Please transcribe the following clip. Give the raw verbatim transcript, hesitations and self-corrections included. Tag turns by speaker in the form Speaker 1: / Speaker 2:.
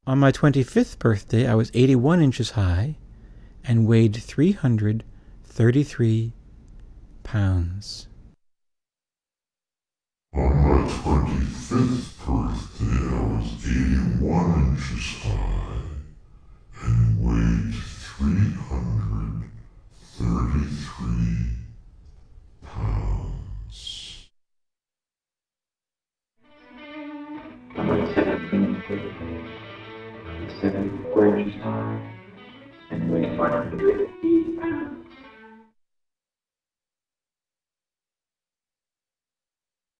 Speaker 1: On my twenty-fifth birthday, I was eighty-one inches high and weighed three hundred thirty-three pounds.
Speaker 2: On my twenty-fifth birthday, I was eighty-one inches high and weighed three hundred thirty-three pounds.
Speaker 3: On my seventeenth birthday, I was seventy-four inches high and weighed one hundred eighty pounds.